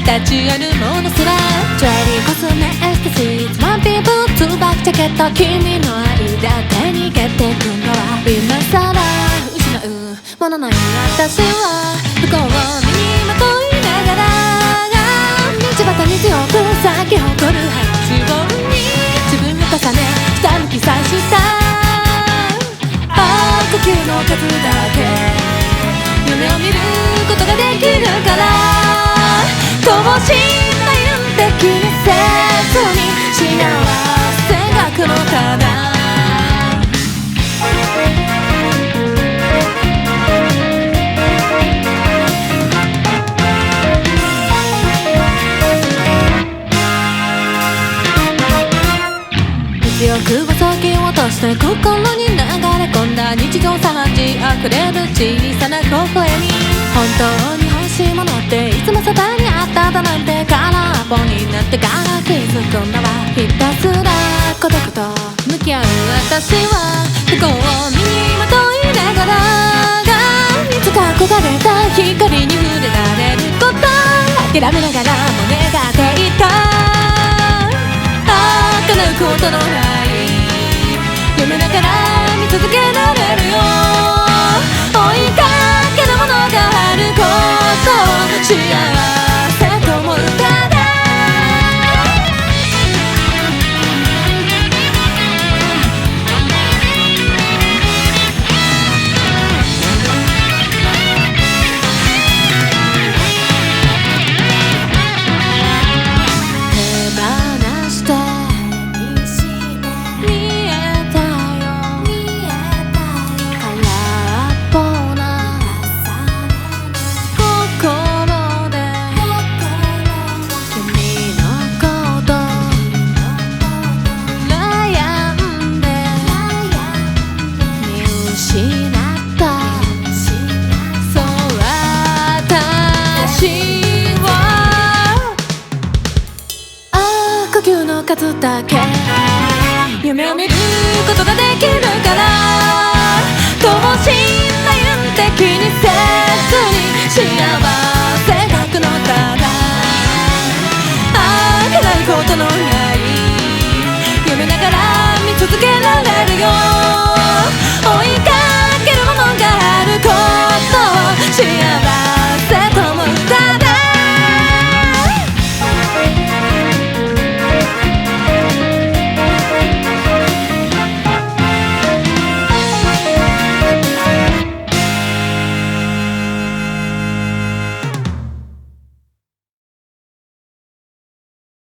立ち寄るものすらジュエリー、コスメ、エステシーズ、ワンピーブーツ、バックジャケット、君の間手に入れてくのは今さら失うものない私は不幸を身にまといながら道端に強く咲き誇る花しぼりに自分を重ねひたむきさした呼吸の数だけ夢を見ることができるから等しな夢的にせずに幸せが来るのかな記憶をそぎ落として心に流れ込んだ日常茶飯事あふれる小さな微笑み本当に欲しいものっていつもそばにあっただなんて空っぽになってから気づくんだわひたすら孤独と向き合う私は不幸を身にまといながらいつか憧れた光に触れられること諦めながらも願っていた叶うことのない夢だから見続ける